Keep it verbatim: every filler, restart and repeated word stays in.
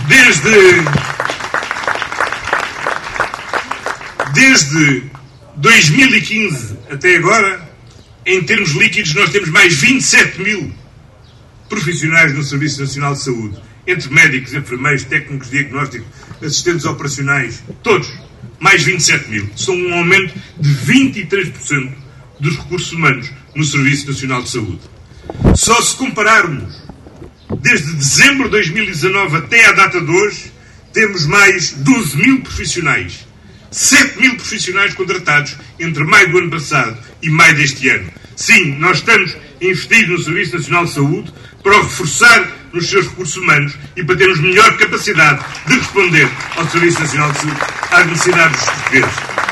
Desde, desde dois mil e quinze até agora, em termos líquidos, nós temos mais vinte e sete mil profissionais no Serviço Nacional de Saúde, entre médicos, enfermeiros, técnicos de diagnóstico, assistentes operacionais, todos, mais vinte e sete mil. São um aumento de vinte e três por cento dos recursos humanos no Serviço Nacional de Saúde. Só se compararmos desde dezembro de dois mil e dezanove até à data de hoje, temos mais doze mil profissionais. sete mil profissionais contratados entre maio do ano passado e maio deste ano. Sim, nós estamos a investir no Serviço Nacional de Saúde para o reforçar nos seus recursos humanos e para termos melhor capacidade de responder ao Serviço Nacional de Saúde às necessidades dos portugueses.